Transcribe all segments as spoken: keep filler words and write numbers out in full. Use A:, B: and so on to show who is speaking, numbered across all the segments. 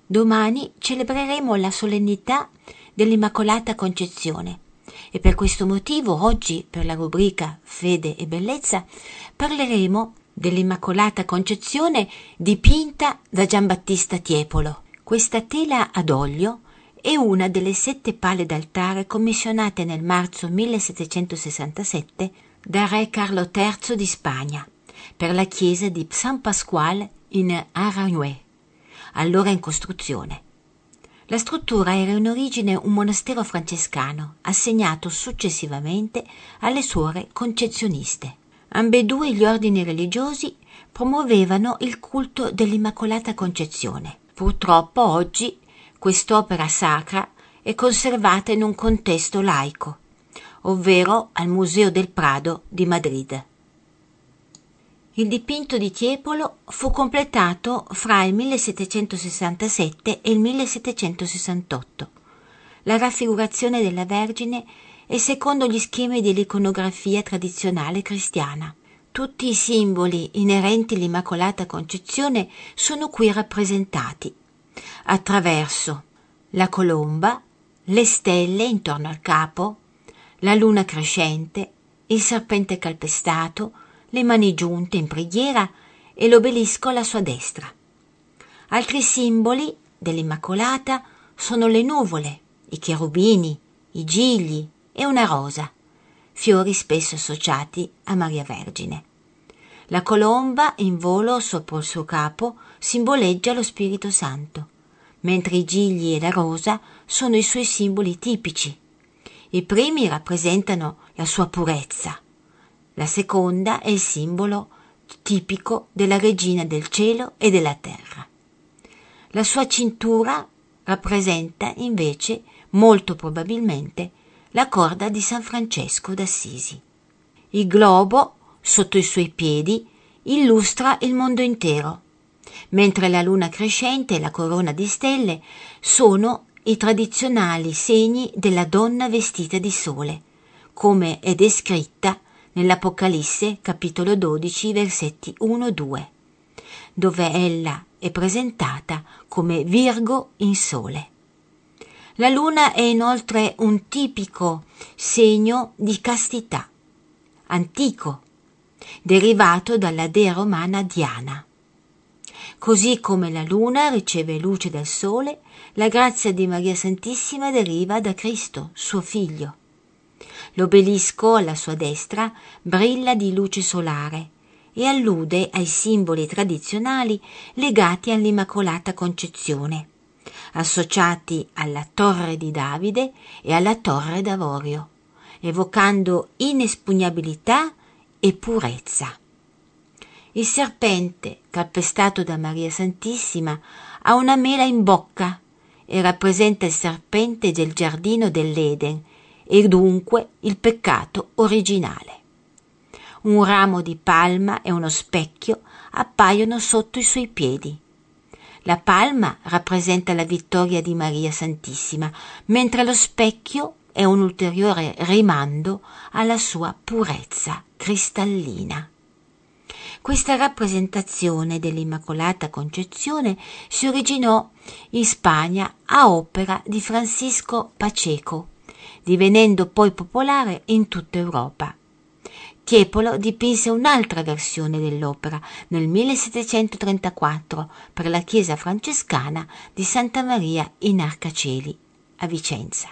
A: Domani celebreremo la solennità dell'Immacolata Concezione e per questo motivo oggi, per la rubrica Fede e Bellezza, parleremo dell'Immacolata Concezione dipinta da Giambattista Tiepolo. Questa tela ad olio è una delle sette pale d'altare commissionate nel marzo millesettecentosessantasette da re Carlo terzo di Spagna per la chiesa di San Pasquale in Aranjuez, allora in costruzione. La struttura era in origine un monastero francescano, assegnato successivamente alle suore concezioniste. Ambedue gli ordini religiosi promuovevano il culto dell'Immacolata Concezione. Purtroppo oggi quest'opera sacra è conservata in un contesto laico, ovvero al Museo del Prado di Madrid. Il dipinto di Tiepolo fu completato fra il millesettecentosessantasette e il millesettecentosessantotto. La raffigurazione della Vergine è secondo gli schemi dell'iconografia tradizionale cristiana. Tutti i simboli inerenti all'Immacolata Concezione sono qui rappresentati attraverso la colomba, le stelle intorno al capo, la luna crescente, il serpente calpestato, le mani giunte in preghiera e l'obelisco alla sua destra. Altri simboli dell'Immacolata sono le nuvole, i cherubini, i gigli e una rosa, fiori spesso associati a Maria Vergine. La colomba in volo sopra il suo capo simboleggia lo Spirito Santo, mentre i gigli e la rosa sono i suoi simboli tipici. I primi rappresentano la sua purezza. La seconda è il simbolo tipico della Regina del Cielo e della Terra. La sua cintura rappresenta invece, molto probabilmente, la corda di San Francesco d'Assisi. Il globo, sotto i suoi piedi, illustra il mondo intero, mentre la luna crescente e la corona di stelle sono i tradizionali segni della donna vestita di sole, come è descritta nell'Apocalisse capitolo dodici versetti uno due, dove ella è presentata come Virgo in sole. La luna è inoltre un tipico segno di castità, antico, derivato dalla dea romana Diana. Così come la luna riceve luce dal sole, la grazia di Maria Santissima deriva da Cristo, suo figlio. L'obelisco alla sua destra brilla di luce solare e allude ai simboli tradizionali legati all'Immacolata Concezione, associati alla Torre di Davide e alla Torre d'Avorio, evocando inespugnabilità e purezza. Il serpente, calpestato da Maria Santissima, ha una mela in bocca e rappresenta il serpente del giardino dell'Eden e dunque il peccato originale. Un ramo di palma e uno specchio appaiono sotto i suoi piedi. La palma rappresenta la vittoria di Maria Santissima, mentre lo specchio è un ulteriore rimando alla sua purezza cristallina. Questa rappresentazione dell'Immacolata Concezione si originò in Spagna a opera di Francisco Pacheco, divenendo poi popolare in tutta Europa. Tiepolo dipinse un'altra versione dell'opera nel millesettecentotrentaquattro per la chiesa francescana di Santa Maria in Arcaceli, a Vicenza.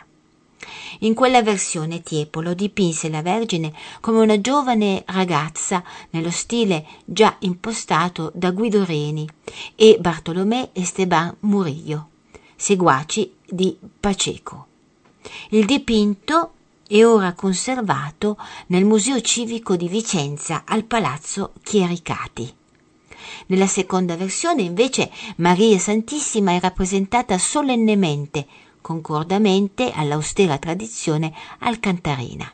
A: In quella versione Tiepolo dipinse la Vergine come una giovane ragazza nello stile già impostato da Guido Reni e Bartolomé Esteban Murillo, seguaci di Pacheco. Il dipinto è ora conservato nel Museo Civico di Vicenza al Palazzo Chiericati. Nella seconda versione, invece, Maria Santissima è rappresentata solennemente, concordamente all'austera tradizione alcantarina.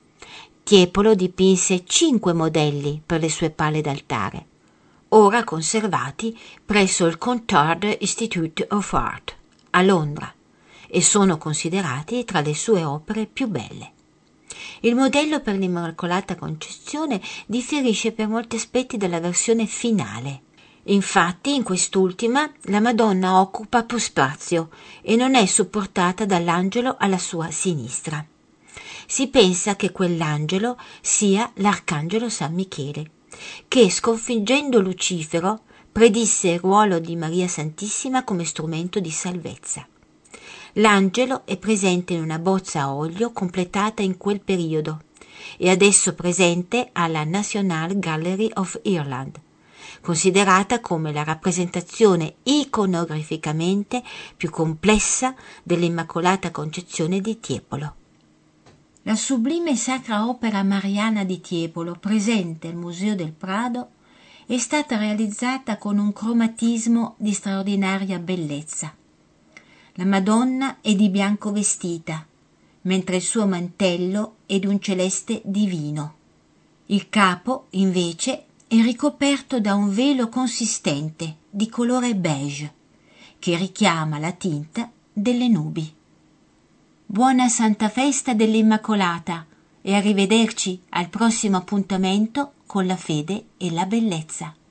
A: Tiepolo dipinse cinque modelli per le sue pale d'altare, ora conservati presso il Contard Institute of Art a Londra, e sono considerati tra le sue opere più belle. Il modello per l'Immacolata Concezione differisce per molti aspetti dalla versione finale. Infatti, in quest'ultima, la Madonna occupa più spazio e non è supportata dall'angelo alla sua sinistra. Si pensa che quell'angelo sia l'arcangelo San Michele, che, sconfiggendo Lucifero, predisse il ruolo di Maria Santissima come strumento di salvezza. L'angelo è presente in una bozza a olio completata in quel periodo e adesso presente alla National Gallery of Ireland, considerata come la rappresentazione iconograficamente più complessa dell'Immacolata Concezione di Tiepolo. La sublime sacra opera mariana di Tiepolo, presente al Museo del Prado, è stata realizzata con un cromatismo di straordinaria bellezza. La Madonna è di bianco vestita, mentre il suo mantello è di un celeste divino. Il capo, invece, è ricoperto da un velo consistente di colore beige, che richiama la tinta delle nubi. Buona Santa Festa dell'Immacolata e arrivederci al prossimo appuntamento con la fede e la bellezza.